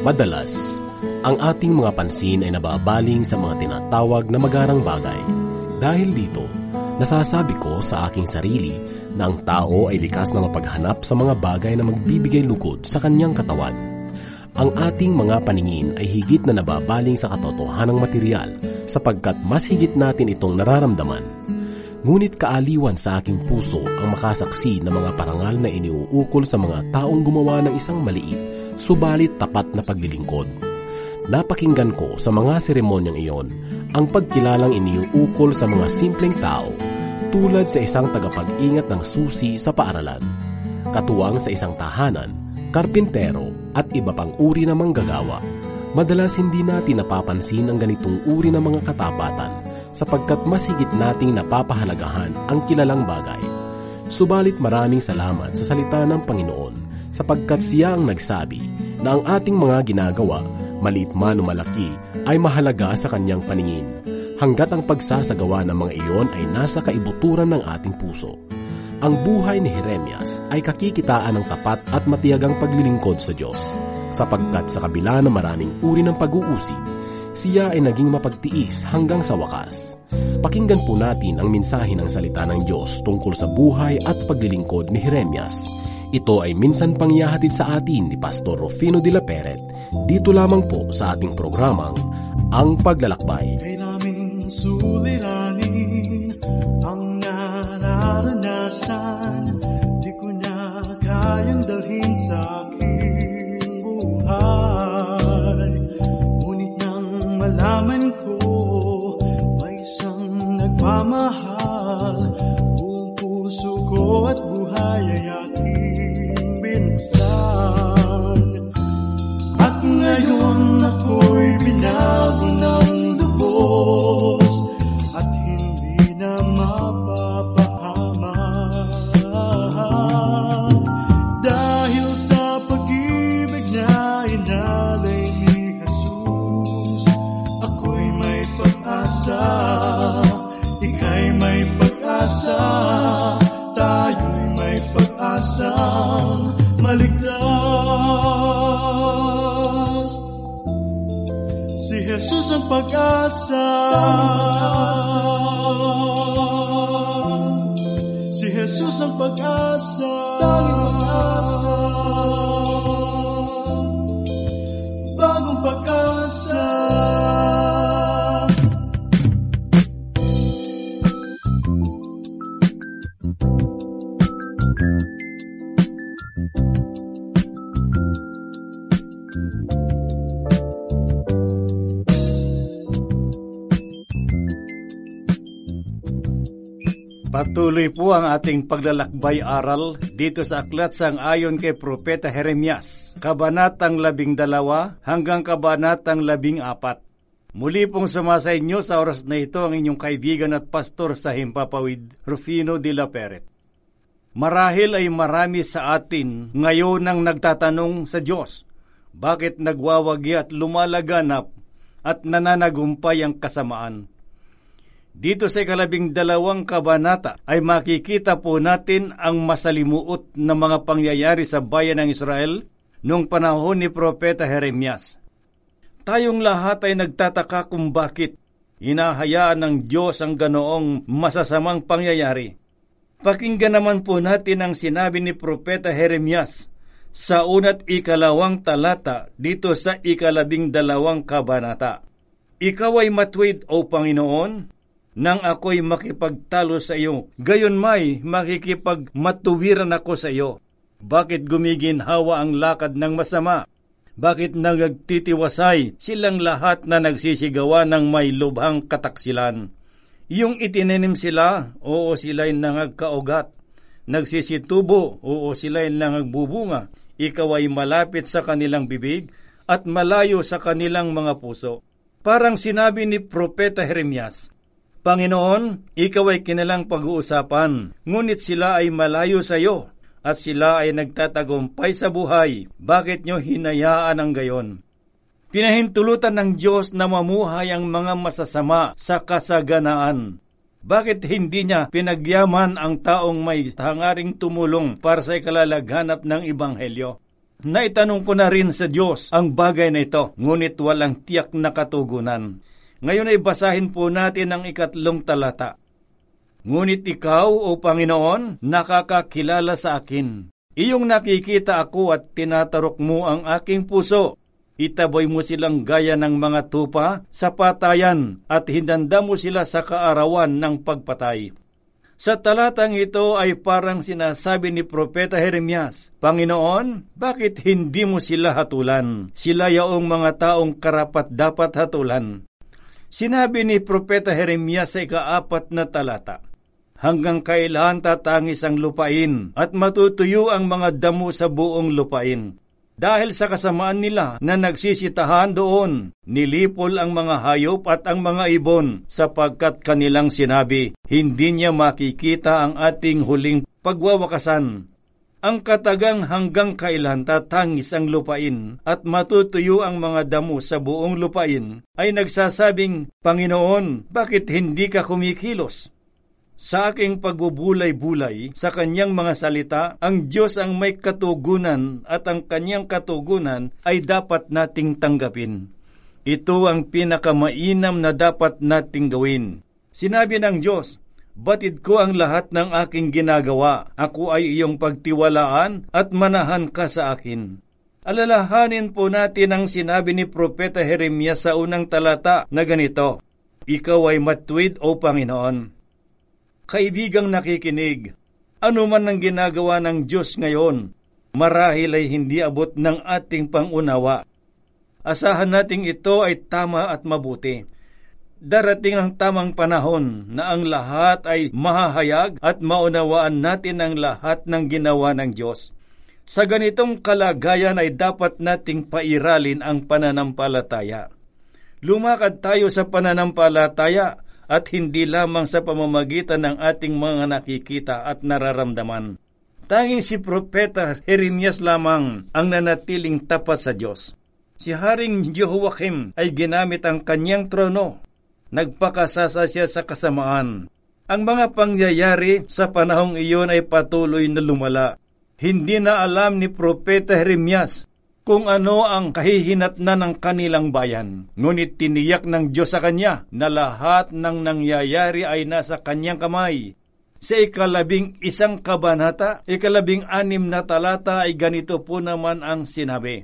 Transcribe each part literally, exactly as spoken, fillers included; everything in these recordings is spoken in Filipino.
Madalas, ang ating mga pansin ay nababaling sa mga tinatawag na magarang bagay. Dahil dito, nasasabi ko sa aking sarili na ang tao ay likas na mapaghanap sa mga bagay na magbibigay lugod sa kanyang katawan. Ang ating mga paningin ay higit na nababaling sa katotohanang material sapagkat mas higit natin itong nararamdaman. Ngunit kaaliwan sa aking puso ang makasaksi ng mga parangal na iniuukol sa mga taong gumawa ng isang maliit, subalit tapat na paglilingkod. Napakinggan ko sa mga seremonyang iyon ang pagkilalang iniuukol sa mga simpleng tao tulad sa isang tagapag-ingat ng susi sa paaralan, katuwang sa isang tahanan, karpintero at iba pang uri ng manggagawa. Madalas hindi natin napapansin ang ganitong uri ng mga katapatan sapagkat mas higit nating napapahalagahan ang kilalang bagay. Subalit maraming salamat sa salita ng Panginoon sapagkat siya ang nagsabi na ang ating mga ginagawa, maliit man o malaki, ay mahalaga sa kanyang paningin, hanggat ang pagsasagawa ng mga iyon ay nasa kaibuturan ng ating puso. Ang buhay ni Jeremias ay kakikitaan ng tapat at matiyagang paglilingkod sa Diyos, sapagkat sa kabila ng maraming uri ng pag-uusig, siya ay naging mapagtiis hanggang sa wakas. Pakinggan po natin ang mensahe ng salita ng Diyos tungkol sa buhay at paglilingkod ni Jeremias. Ito ay minsan pangyahatid sa atin ni Pastor Rufino de la Peret, dito lamang po sa ating programang Ang Paglalakbay. Kay naming suliranin ang nararanasan, di ko na kayang dalhin sa aking buhay. Ngunit nang malaman ko may isang nagmamahal, buong puso ko at buhay ay aking binuksan. At ngayon ako'y binago ng lubos at hindi na mapapahamak. Dahil sa pag-ibig na inalay ni Jesus, ako'y may pag-asa, ika'y may pag-asa, tayo'y may pag-asang maligtas. Si Jesus ang pag-asa, si Jesus ang pag-asa, tanging pag-asa, bagong pag-asa. Patuloy po ang ating paglalakbay aral dito sa aklat sang ayon kay Propeta Jeremias, kabanatang labing dalawa hanggang kabanatang labing apat. Muli pong sumasa inyo sa oras na ito ang inyong kaibigan at pastor sa Himpapawid, Rufino de la Peret. Marahil ay marami sa atin ngayon ang nagtatanong sa Diyos, bakit nagwawagi at lumalaganap at nananagumpay ang kasamaan? Dito sa ikalabing dalawang kabanata ay makikita po natin ang masalimuot na mga pangyayari sa bayan ng Israel noong panahon ni Propeta Jeremias. Tayong lahat ay nagtataka kung bakit hinahayaan ng Diyos ang ganoong masasamang pangyayari. Pakinggan naman po natin ang sinabi ni Propeta Jeremias sa una't ikalawang talata dito sa ikalabing dalawang kabanata. Ikaw ay matuwid, O Panginoon, nang ako'y makipagtalo sa iyo, gayon may makikipagmatuwiran ako sa iyo. Bakit gumiginhawa ang lakad ng masama? Bakit nagtitiwasay silang lahat na nagsisigawa ng may lubhang kataksilan? Yung itinanim sila, oo sila'y nangagkaugat. Nagsisitubo, oo sila'y nangagbubunga. Ikaw ay malapit sa kanilang bibig at malayo sa kanilang mga puso. Parang sinabi ni Propeta Jeremias, Panginoon, ikaw ay kinilang pag-uusapan, ngunit sila ay malayo sa iyo, at sila ay nagtatagumpay sa buhay. Bakit nyo hinayaan ang gayon? Pinahintulutan ng Diyos na mamuhay ang mga masasama sa kasaganaan. Bakit hindi niya pinagyaman ang taong may hangaring tumulong para sa ikalalaghanap ng Ebanghelyo? Naitanong ko na rin sa Diyos ang bagay na ito, ngunit walang tiyak na katugunan. Ngayon ay basahin po natin ang ikatlong talata. Ngunit ikaw, O Panginoon, nakakakilala sa akin. Iyong nakikita ako at tinatarok mo ang aking puso. Itaboy mo silang gaya ng mga tupa sa patayan at hinanda mo sila sa kaarawan ng pagpatay. Sa talatang ito ay parang sinasabi ni Propeta Jeremias, Panginoon, bakit hindi mo sila hatulan? Sila yaong mga taong karapat dapat hatulan. Sinabi ni Propeta Jeremias sa ikaapat na talata, hanggang kailan tatangis ang lupain at matutuyo ang mga damo sa buong lupain? Dahil sa kasamaan nila na nagsisitahan doon, nilipol ang mga hayop at ang mga ibon sapagkat kanilang sinabi, hindi niya makikita ang ating huling pagwawakasan. Ang katagang hanggang kailan tatangis ang lupain at matutuyo ang mga damo sa buong lupain ay nagsasabing, Panginoon, bakit hindi ka kumikilos? Sa aking pagbubulay-bulay sa kanyang mga salita, ang Diyos ang may katugunan at ang kanyang katugunan ay dapat nating tanggapin. Ito ang pinakamainam na dapat nating gawin. Sinabi ng Diyos, batid ko ang lahat ng aking ginagawa. Ako ay iyong pagtiwalaan at manahan ka sa akin. Alalahanin po natin ang sinabi ni Propeta Jeremias sa unang talata na ganito, ikaw ay matuwid, O Panginoon. Kaibigang nakikinig, ano man ang ginagawa ng Diyos ngayon, marahil ay hindi abot ng ating pangunawa. Asahan nating ito ay tama at mabuti. Darating ang tamang panahon na ang lahat ay mahahayag at maunawaan natin ang lahat ng ginawa ng Diyos. Sa ganitong kalagayan ay dapat nating pairalin ang pananampalataya. Lumakad tayo sa pananampalataya at hindi lamang sa pamamagitan ng ating mga nakikita at nararamdaman. Tanging si Propeta Jeremias lamang ang nanatiling tapat sa Diyos. Si Haring Jehoiakim ay ginamit ang kanyang trono. Nagpakasasa siya sa kasamaan. Ang mga pangyayari sa panahong iyon ay patuloy na lumala. Hindi na alam ni Propeta Jeremias kung ano ang kahihinatnan ng kanilang bayan. Ngunit tiniyak ng Diyos sa kanya na lahat ng nangyayari ay nasa kanyang kamay. Sa ikalabing isang kabanata, ikalabing anim na talata ay ganito po naman ang sinabi.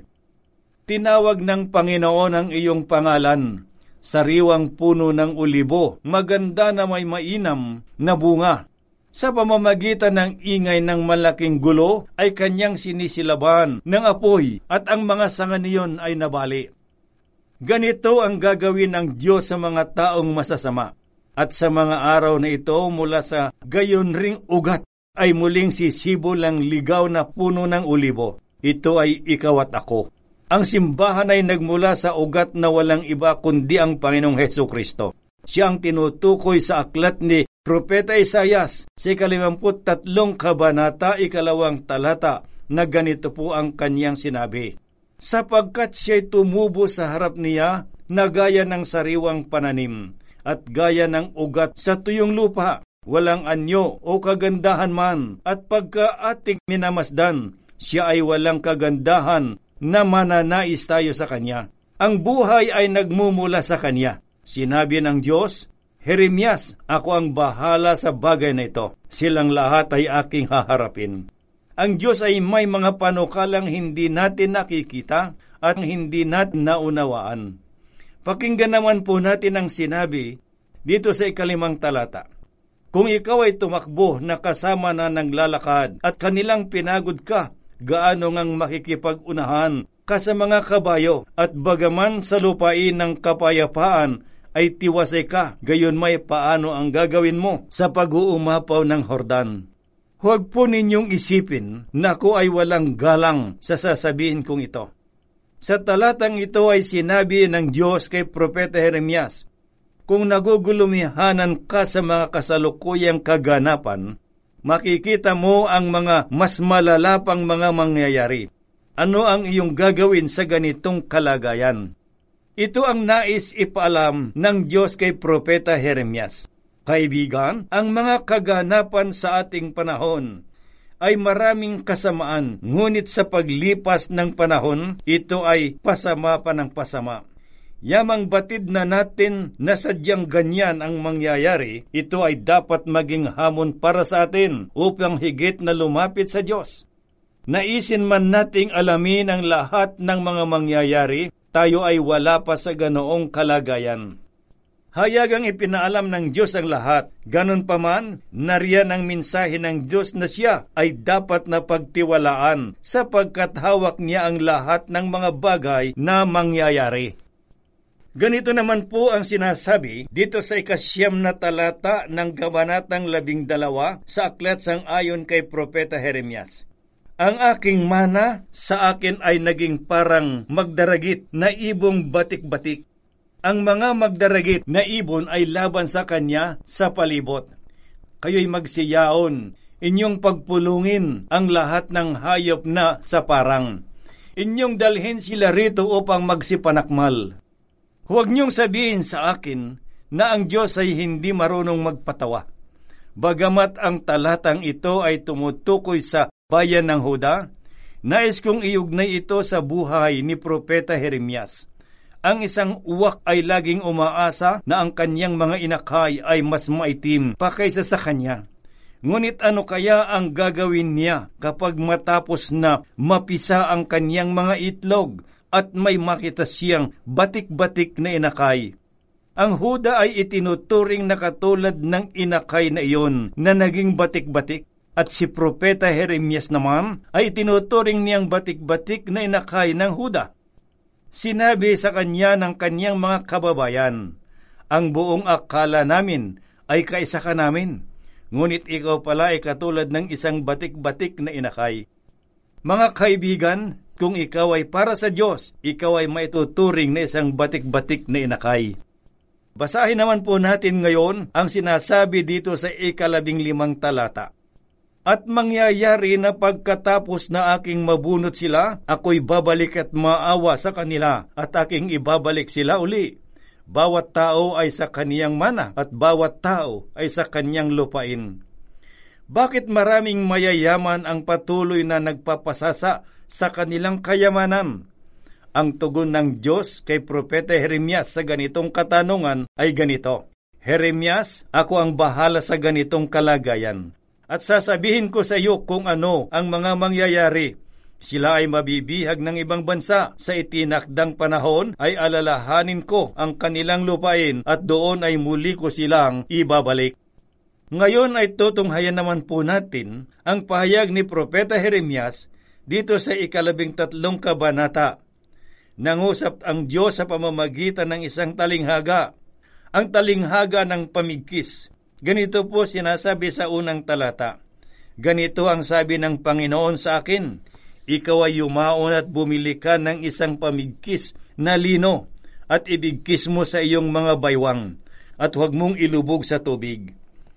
Tinawag ng Panginoon ang iyong pangalan, sariwang puno ng ulibo, maganda na may mainam na bunga. Sa pamamagitan ng ingay ng malaking gulo ay kanyang sinisilaban ng apoy at ang mga sanga niyon ay nabali. Ganito ang gagawin ng Diyos sa mga taong masasama. At sa mga araw na ito mula sa gayon ring ugat ay muling sisibol ang ligaw na puno ng ulibo. Ito ay ikaw at ako. Ang simbahan ay nagmula sa ugat na walang iba kundi ang Panginoong Hesukristo. Siya ang tinutukoy sa aklat ni Propeta Isaias sa ikalimamput tatlong kabanata, ikalawang talata, na ganito po ang kanyang sinabi. Sapagkat siya'y tumubo sa harap niya na gaya ng sariwang pananim at gaya ng ugat sa tuyong lupa, walang anyo o kagandahan man, at pagka ating minamasdan, siya ay walang kagandahan na mananais tayo sa kanya. Ang buhay ay nagmumula sa kanya. Sinabi ng Diyos, Jeremias, ako ang bahala sa bagay na ito. Silang lahat ay aking haharapin. Ang Diyos ay may mga panukalang hindi natin nakikita at hindi natin naunawaan. Pakinggan naman po natin ang sinabi dito sa ikalimang talata. Kung ikaw ay tumakbo na kasama na naglalakad at kanilang pinagod ka, gaano ngang makikipag-unahan ka sa mga kabayo at bagaman sa lupain ng kapayapaan ay tiwasay ka, gayon may paano ang gagawin mo sa pag-uumapaw ng Hordan. Huwag po ninyong isipin na ako ay walang galang sa sasabihin kong ito. Sa talatang ito ay sinabi ng Diyos kay Propeta Jeremias, kung nagugulumihanan ka sa mga kasalukuyang kaganapan, makikita mo ang mga mas malalapang mga mangyayari. Ano ang iyong gagawin sa ganitong kalagayan? Ito ang nais ipaalam ng Diyos kay Propeta Jeremias. Kaibigan, ang mga kaganapan sa ating panahon ay maraming kasamaan, ngunit sa paglipas ng panahon, ito ay pasama pa ng pasama. Yamang batid na natin na sadyang ganyan ang mangyayari, ito ay dapat maging hamon para sa atin upang higit na lumapit sa Diyos. Naisin man nating alamin ang lahat ng mga mangyayari, tayo ay wala pa sa ganoong kalagayan. Hayagang ipinaalam ng Diyos ang lahat, ganun pa man, nariyan ang mensahe ng Diyos na siya ay dapat na pagtiwalaan sapagkat hawak niya ang lahat ng mga bagay na mangyayari. Ganito naman po ang sinasabi dito sa ikasyam na talata ng kabanatang labing dalawa sa aklat sang ayon kay Propeta Jeremias. Ang aking mana sa akin ay naging parang magdaragit na ibong batik-batik. Ang mga magdaragit na ibon ay laban sa kanya sa palibot. Kayo'y magsiyaon, inyong pagpulungin ang lahat ng hayop na sa parang. Inyong dalhin sila rito upang magsipanakmal. Huwag niyong sabihin sa akin na ang Diyos ay hindi marunong magpatawa. Bagamat ang talatang ito ay tumutukoy sa bayan ng Huda, nais kong iugnay ito sa buhay ni Propeta Jeremias. Ang isang uwak ay laging umaasa na ang kanyang mga inakay ay mas maitim pa kaysa sa kanya. Ngunit ano kaya ang gagawin niya kapag matapos na mapisa ang kanyang mga itlog at may makita siyang batik-batik na inakay? Ang Huda ay itinuturing na katulad ng inakay na iyon na naging batik-batik. At si Propeta Jeremias naman ay itinuturing niyang batik-batik na inakay ng Huda. Sinabi sa kanya ng kanyang mga kababayan, ang buong akala namin ay kaisa ka namin, ngunit ikaw pala ay katulad ng isang batik-batik na inakay. Mga kaibigan, kung ikaw ay para sa Diyos, ikaw ay maituturing na isang batik-batik na inakay. Basahin naman po natin ngayon ang sinasabi dito sa ikalabing limang talata. At mangyayari na pagkatapos na aking mabunot sila, ako'y babalik at maawa sa kanila at aking ibabalik sila uli. Bawat tao ay sa kaniyang mana at bawat tao ay sa kaniyang lupain. Bakit maraming mayayaman ang patuloy na nagpapasasa sa kanilang kayamanan? Ang tugon ng Diyos kay Propeta Jeremias sa ganitong katanungan ay ganito, Jeremias, ako ang bahala sa ganitong kalagayan. At sasabihin ko sa iyo kung ano ang mga mangyayari. Sila ay mabibihag ng ibang bansa. Sa itinakdang panahon ay alalahanin ko ang kanilang lupain at doon ay muli ko silang ibabalik. Ngayon ay tutunghayan naman po natin ang pahayag ni Propeta Jeremias dito sa ikalabing tatlong kabanata. Nangusap ang Diyos sa pamamagitan ng isang talinghaga, ang talinghaga ng pamigkis. Ganito po sinasabi sa unang talata. Ganito ang sabi ng Panginoon sa akin, ikaw ay yumaon at bumili ka ng isang pamigkis na lino at ibigkis mo sa iyong mga baywang at huwag mong ilubog sa tubig.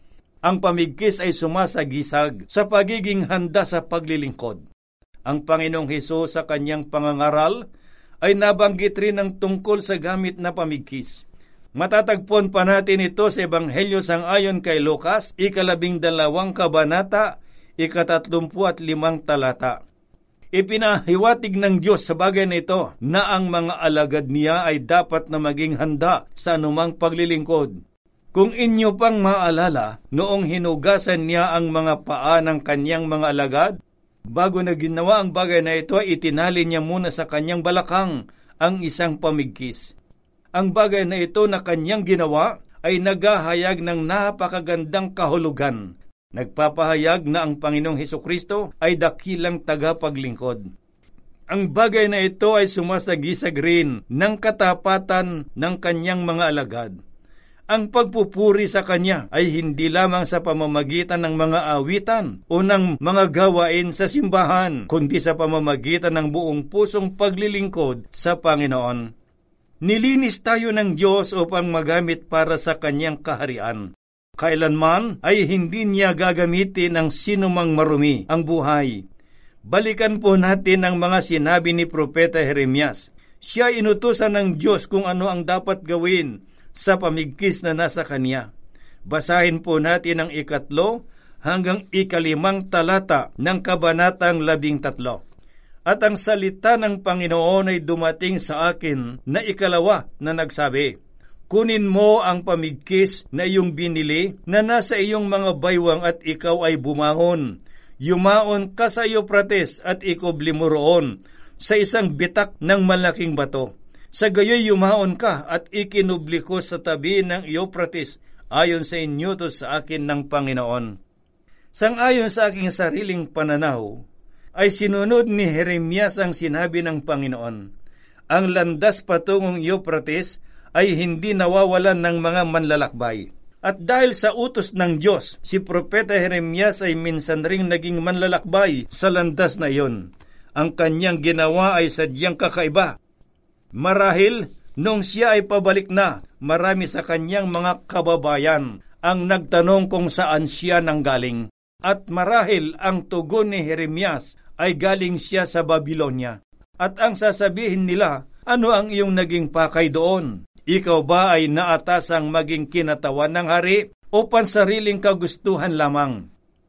Ang pamigkis ay sumasagisag sa pagiging handa sa paglilingkod. Ang Panginoong Hesus sa kanyang pangangaral ay nabanggit rin ng tungkol sa gamit na pamigkis. Matatagpuan pa natin ito sa Ebanghelyo sang-ayon kay Lucas, ikalabing dalawang kabanata, ikatatlumpu at limang talata. Ipinahiwatig ng Diyos sa bagay na ito na ang mga alagad niya ay dapat na maging handa sa anumang paglilingkod. Kung inyo pang maalala, noong hinugasan niya ang mga paa ng kanyang mga alagad, bago na ginawa ang bagay na ito, itinali niya muna sa kanyang balakang ang isang pamigkis. Ang bagay na ito na kanyang ginawa ay naghahayag ng napakagandang kahulugan. Nagpapahayag na ang Panginoong Hesukristo ay dakilang tagapaglingkod. Ang bagay na ito ay sumasagisag rin ng katapatan ng kanyang mga alagad. Ang pagpupuri sa kanya ay hindi lamang sa pamamagitan ng mga awitan o ng mga gawain sa simbahan, kundi sa pamamagitan ng buong pusong paglilingkod sa Panginoon. Nilinis tayo ng Diyos upang magamit para sa kanyang kaharian. Kailanman ay hindi niya gagamitin ng sinumang marumi ang buhay. Balikan po natin ang mga sinabi ni Propeta Jeremias. Siya inutusan ng Diyos kung ano ang dapat gawin sa pamigkis na nasa kanya. Basahin po natin ang ikatlo hanggang ikalimang talata ng kabanatang labing tatlo. At ang salita ng Panginoon ay dumating sa akin na ikalawa na nagsabi, kunin mo ang pamigkis na iyong binili na nasa iyong mga baywang at ikaw ay bumangon. Yumaon ka sa Euphrates at ikubli mo roon sa isang bitak ng malaking bato. Sa gayoy yumaon ka at ikinubli ko sa tabi ng Euphrates ayon sa inyutos sa akin ng Panginoon. Sang-ayon sa aking sariling pananaw, ay sinunod ni Jeremias ang sinabi ng Panginoon. Ang landas patungong Euphrates ay hindi nawawalan ng mga manlalakbay. At dahil sa utos ng Diyos, si Propeta Jeremias ay minsan ring naging manlalakbay sa landas na iyon. Ang kanyang ginawa ay sadyang kakaiba. Marahil, nung siya ay pabalik na, marami sa kanyang mga kababayan ang nagtanong kung saan siya nanggaling. At marahil ang tugon ni Jeremias ay galing siya sa Babylonia. At ang sasabihin nila, ano ang iyong naging pakay doon? Ikaw ba ay naatasang maging kinatawan ng hari o pansariling kagustuhan lamang?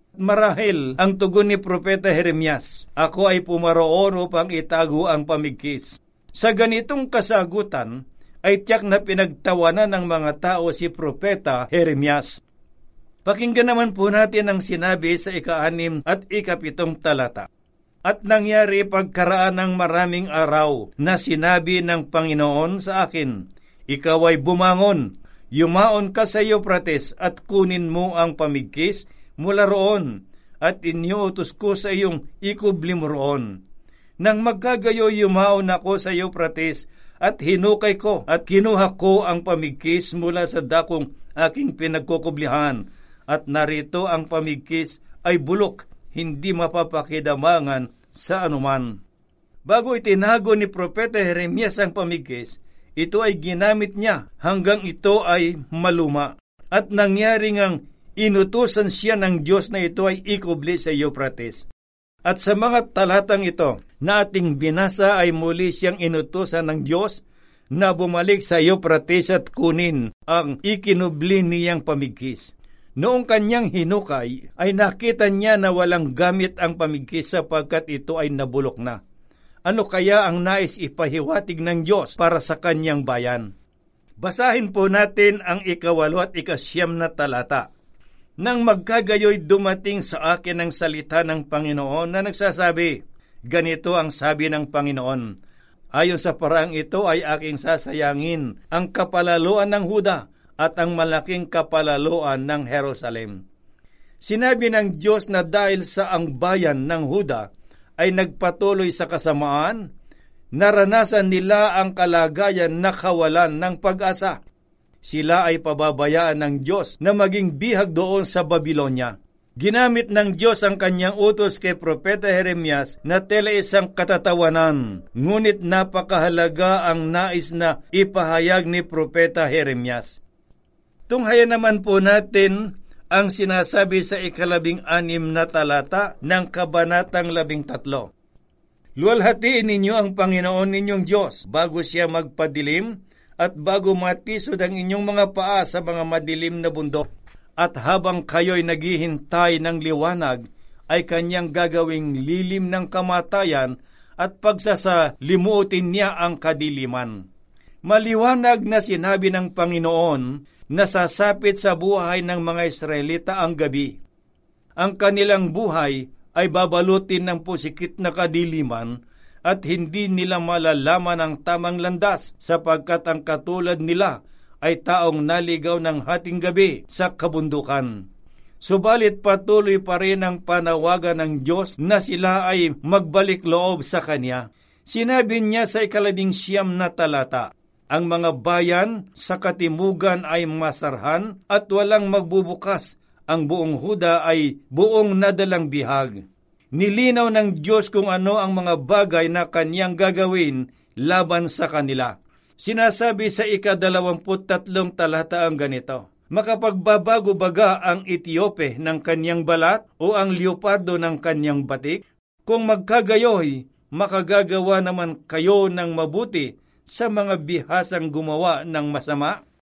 Marahil ang tugon ni Propeta Jeremias, ako ay pumaroon upang itago ang pamigkis. Sa ganitong kasagutan ay tiyak na pinagtawanan ng mga tao si Propeta Jeremias. Pakinggan naman po natin ang sinabi sa ika-anim at ikapitong talata. At nangyari pagkaraan ng maraming araw na sinabi ng Panginoon sa akin, ikaw ay bumangon, yumaon ka sa Euphrates at kunin mo ang pamigkis mula roon at iniutos ko sa iyong ikubli mo roon. Nang magkagayo yumaon ako sa Euphrates at hinukay ko at kinuha ko ang pamigkis mula sa dakong aking pinagkukublihan. At narito ang pamigkis ay bulok, hindi mapapakidamangan sa anuman. Bago itinago ni Propeta Jeremias ang pamigkis, ito ay ginamit niya hanggang ito ay maluma. At nangyari ngang inutusan siya ng Diyos na ito ay ikubli sa Euphrates. At sa mga talatang ito na ating binasa ay muli siyang inutusan ng Diyos na bumalik sa Euphrates at kunin ang ikinubli niyang pamigkis. Noong kanyang hinukay, ay nakita niya na walang gamit ang pamigkis sapagkat ito ay nabulok na. Ano kaya ang nais ipahiwatig ng Diyos para sa kanyang bayan? Basahin po natin ang ikawalo at ikasyam na talata. Nang magkagayoy dumating sa akin ang salita ng Panginoon na nagsasabi, ganito ang sabi ng Panginoon, ayon sa paraang ito ay aking sasayangin ang kapalaluan ng Huda at ang malaking kapalaluan ng Jerusalem. Sinabi ng Diyos na dahil sa ang bayan ng Huda ay nagpatuloy sa kasamaan, naranasan nila ang kalagayan na kawalan ng pag-asa. Sila ay pababayaan ng Diyos na maging bihag doon sa Babylonia. Ginamit ng Diyos ang kanyang utos kay Propeta Jeremias na tela isang katatawanan, ngunit napakahalaga ang nais na ipahayag ni Propeta Jeremias. Tunghayan naman po natin ang sinasabi sa ikalabing anim na talata ng kabanatang labing tatlo. Luwalhatiin ninyo ang Panginoon ninyong Diyos bago siya magpadilim at bago matisod ang inyong mga paa sa mga madilim na bundok. At habang kayo'y naghihintay ng liwanag, ay kanyang gagawing lilim ng kamatayan at pagsasalimuotin niya ang kadiliman. Maliwanag na sinabi ng Panginoon na sasapit sa buhay ng mga Israelita ang gabi. Ang kanilang buhay ay babalutin ng pusikit na kadiliman at hindi nila malalaman ang tamang landas sapagkat ang katulad nila ay taong naligaw ng hating gabi sa kabundukan. Subalit patuloy pa rin ang panawagan ng Diyos na sila ay magbalik loob sa Kanya. Sinabi niya sa ikalabing siyam na talata, ang mga bayan sa katimugan ay masarhan at walang magbubukas. Ang buong Huda ay buong nadalang bihag. Nilinaw ng Diyos kung ano ang mga bagay na kanyang gagawin laban sa kanila. Sinasabi sa ikadalawamput tatlong talata ang ganito, makapagbabago baga ang Etiope ng kanyang balat o ang leopardo ng kanyang batik? Kung magkagayoy, makagagawa naman kayo ng mabuti sa mga bihasang gumawa ng masama?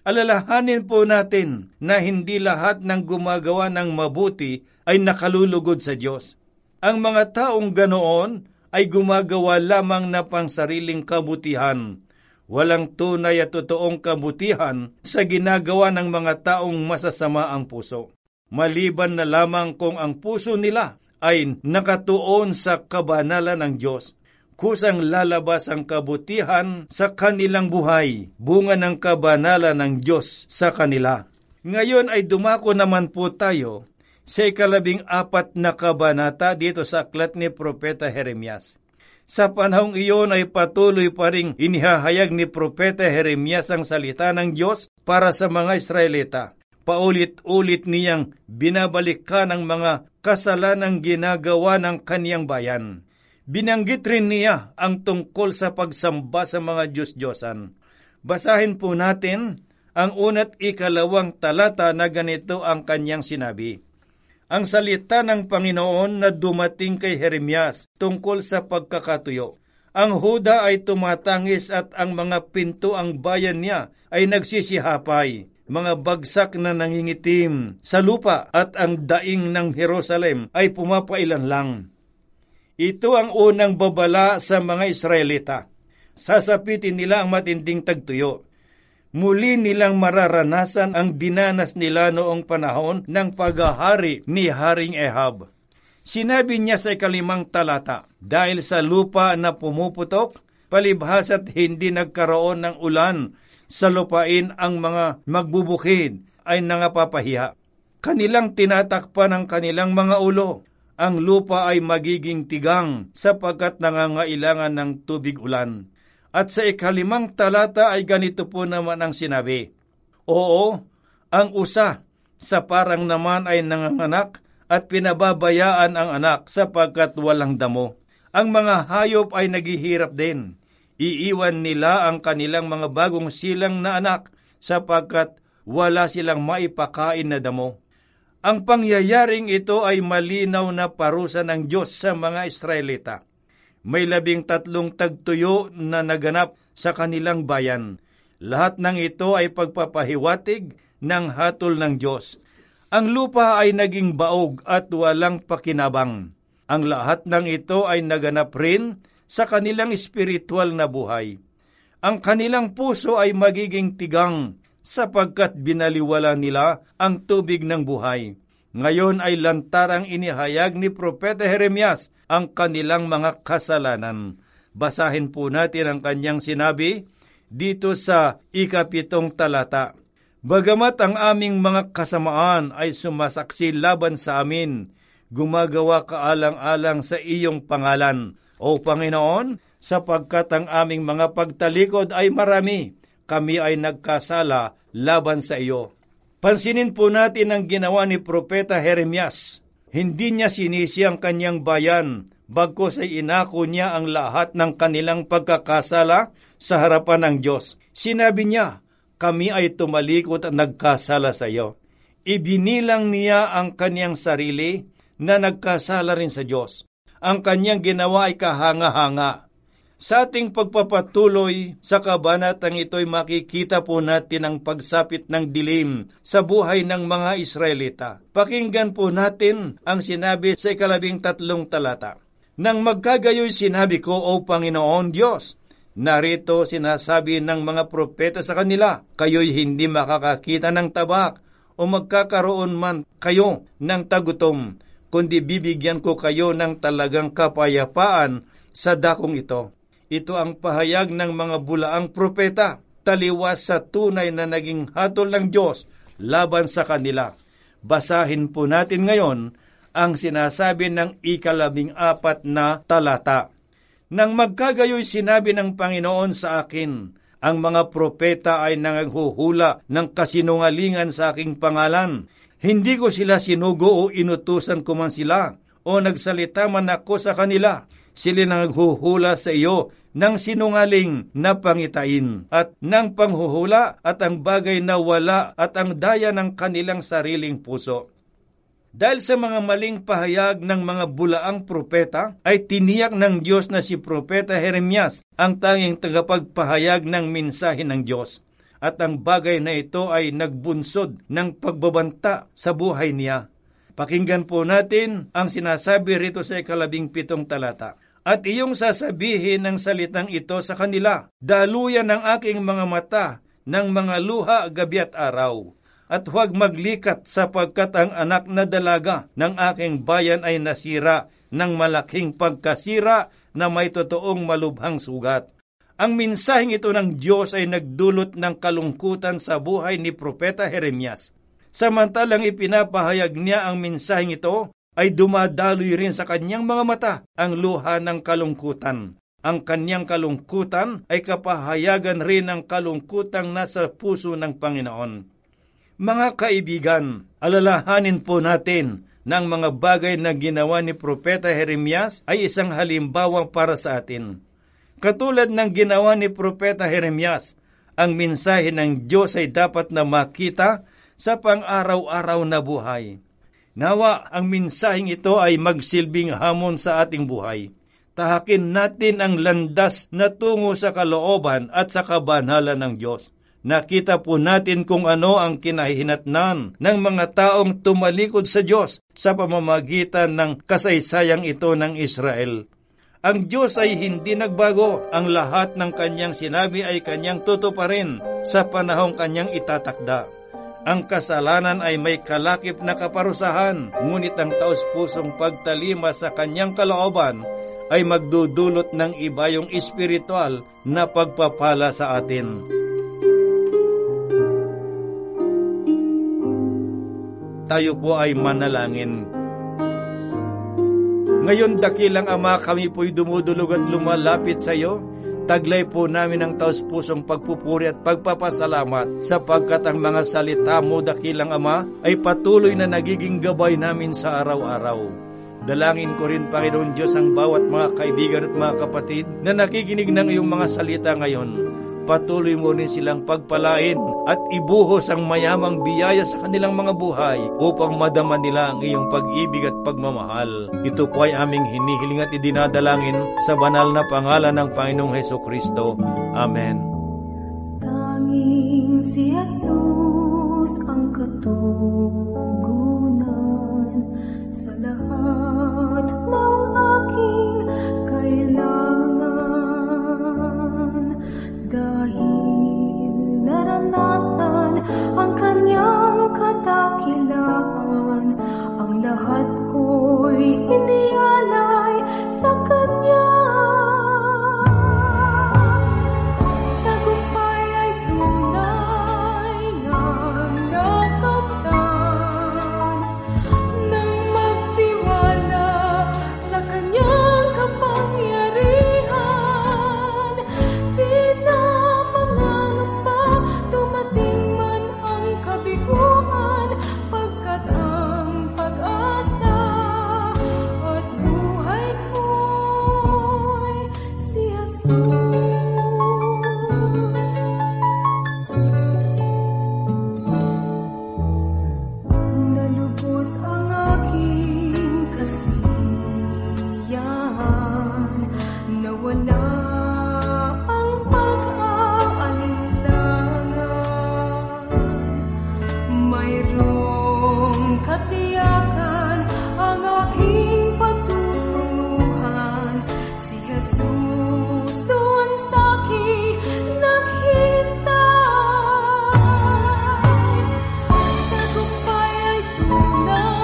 Alalahanin po natin na hindi lahat ng gumagawa ng mabuti ay nakalulugod sa Diyos. Ang mga taong ganoon ay gumagawa lamang na pangsariling kabutihan. Walang tunay at totoong kabutihan sa ginagawa ng mga taong masasama ang puso. Maliban na lamang kung ang puso nila ay nakatuon sa kabanalan ng Diyos. Kusang lalabas ang kabutihan sa kanilang buhay, bunga ng kabanalan ng Diyos sa kanila. Ngayon ay dumako naman po tayo sa ikalabing apat na kabanata dito sa aklat ni Propeta Jeremias. Sa panahong iyon ay patuloy pa ring inihahayag ni Propeta Jeremias ang salita ng Diyos para sa mga Israelita. Paulit-ulit niyang binabalikan ang mga kasalanang ginagawa ng kaniyang bayan. Binanggit rin niya ang tungkol sa pagsamba sa mga Diyos-Diyosan. Basahin po natin ang una't ikalawang talata na ganito ang kanyang sinabi. Ang salita ng Panginoon na dumating kay Jeremias tungkol sa pagkakatuyo. Ang Huda ay tumatangis at ang mga pinto ang bayan niya ay nagsisihapay. Mga bagsak na nangingitim sa lupa at ang daing ng Jerusalem ay pumapailan lang. Ito ang unang babala sa mga Israelita. Sasapitin nila ang matinding tagtuyo. Muli nilang mararanasan ang dinanas nila noong panahon ng paghahari ni Haring Ehab. Sinabi niya sa ikalimang talata, dahil sa lupa na pumuputok, palibhas at hindi nagkaroon ng ulan, sa lupain ang mga magbubukid ay nangapapahiya. Kanilang tinatakpan ang kanilang mga ulo. Ang lupa ay magiging tigang sapagkat nangangailangan ng tubig ulan. At sa ikalimang talata ay ganito po naman ang sinabi. Oo, ang usa sa parang naman ay nanganganak at pinababayaan ang anak sapagkat walang damo. Ang mga hayop ay naghihirap din. Iiwan nila ang kanilang mga bagong silang na anak sapagkat wala silang maipakain na damo. Ang pangyayaring ito ay malinaw na parusa ng Diyos sa mga Israelita. May labing tatlong tagtuyo na naganap sa kanilang bayan. Lahat ng ito ay pagpapahiwatig ng hatol ng Diyos. Ang lupa ay naging baog at walang pakinabang. Ang lahat ng ito ay naganap rin sa kanilang espiritual na buhay. Ang kanilang puso ay magiging tigang sapagkat binaliwala nila ang tubig ng buhay. Ngayon ay lantarang inihayag ni Propeta Jeremias ang kanilang mga kasalanan. Basahin po natin ang kanyang sinabi dito sa ikapitong talata. Bagamat ang aming mga kasamaan ay sumasaksi laban sa amin, gumagawa kaalang-alang sa iyong pangalan, O Panginoon, sapagkat ang aming mga pagtalikod ay marami, kami ay nagkasala laban sa iyo. Pansinin po natin ang ginawa ni Propeta Jeremias. Hindi niya sinisi ang kanyang bayan, bagkus ay inako niya ang lahat ng kanilang pagkakasala sa harapan ng Diyos. Sinabi niya, kami ay tumalikod at nagkasala sa iyo. Ibinilang niya ang kanyang sarili na nagkasala rin sa Diyos. Ang kanyang ginawa ay kahanga-hanga. Sa ating pagpapatuloy sa kabanatang ito'y makikita po natin ang pagsapit ng dilim sa buhay ng mga Israelita. Pakinggan po natin ang sinabi sa ikalabing tatlong talata. Nang magkagayoy sinabi ko, O Panginoon Diyos, narito sinasabi ng mga propeta sa kanila, kayo'y hindi makakakita ng tabak o magkakaroon man kayo ng tagutom, kundi bibigyan ko kayo ng talagang kapayapaan sa dakong ito. Ito ang pahayag ng mga bulaang propeta, taliwas sa tunay na naging hatol ng Diyos laban sa kanila. Basahin po natin ngayon ang sinasabi ng ikalabing apat na talata. Nang magkagayoy sinabi ng Panginoon sa akin, ang mga propeta ay nanghuhula ng kasinungalingan sa aking pangalan. Hindi ko sila sinugo o inutusan ko man sila, o nagsalita man ako sa kanila. Sila naghuhula sa iyo ng sinungaling na pangitain at ng panghuhula at ang bagay na wala at ang daya ng kanilang sariling puso. Dahil sa mga maling pahayag ng mga bulaang propeta, ay tiniyak ng Diyos na si Propeta Jeremias ang tanging tagapagpahayag ng mensahe ng Diyos. at ang bagay na ito ay nagbunsod ng pagbabanta sa buhay niya. Pakinggan po natin ang sinasabi rito sa ikalabing pitong talata. At iyong sasabihin ng salitang ito sa kanila, daluyan ng aking mga mata ng mga luha gabi at araw. At huwag maglikat sapagkat ang anak na dalaga ng aking bayan ay nasira ng malaking pagkasira na may totoong malubhang sugat. Ang mensaheng ito ng Diyos ay nagdulot ng kalungkutan sa buhay ni Propeta Jeremias. Samantalang ipinapahayag niya ang mensaheng ito, ay dumadaloy rin sa kanyang mga mata ang luha ng kalungkutan. Ang kanyang kalungkutan ay kapahayagan rin ng kalungkutang nasa puso ng Panginoon. Mga kaibigan, alalahanin po natin na ang mga bagay na ginawa ni Propeta Jeremias ay isang halimbawa para sa atin. Katulad ng ginawa ni Propeta Jeremias, ang mensahe ng Diyos ay dapat na makita sa pang-araw-araw na buhay. Nawa, ang mensaheng ito ay magsilbing hamon sa ating buhay. Tahakin natin ang landas na tungo sa kalooban at sa kabanalan ng Diyos. Nakita po natin kung ano ang kinahihinatnan ng mga taong tumalikod sa Diyos sa pamamagitan ng kasaysayang ito ng Israel. Ang Diyos ay hindi nagbago. Ang lahat ng kanyang sinabi ay kanyang tutuparin sa panahong kanyang itatakda. Ang kasalanan ay may kalakip na kaparusahan, ngunit ang taos-pusong pagtalima sa kanyang kalooban ay magdudulot ng ibayong espiritual na pagpapala sa atin. Tayo po ay manalangin. Ngayon, dakilang Ama, kami po'y dumudulog at lumalapit sa iyo. Taglay po namin ang taos-pusong pagpupuri at pagpapasalamat sapagkat ang mga salita mo, dakilang Ama, ay patuloy na nagiging gabay namin sa araw-araw. Dalangin ko rin, Panginoon Diyos, ang bawat mga kaibigan at mga kapatid na nakikinig ng iyong mga salita ngayon. Patuloy mo rin silang pagpalain at ibuhos ang mayamang biyaya sa kanilang mga buhay upang madama nila ang iyong pag-ibig at pagmamahal. Ito po ay aming hinihiling at idinadalangin sa banal na pangalan ng Panginoong Hesukristo. Amen. Tanging si Jesus ang katugunan sa lahat ng aking kailangan. Dahil naranasan ang kanyang kadakilaan, ang lahat ko'y inialay sa kanya. Tagumpay ay tunay na nakamtan nang magtiwala sa kanyang kapangyarihan. Pagkat ang pag-asa at buhay ko'y si Jesus. Nalubos ang aking kasiyahan, nawala ang pag-aalinlangan. Mayroong katiyakan ang aking patutunguhan. Si Jesus doon sa'kin naghintay. Tagumpay ay tunay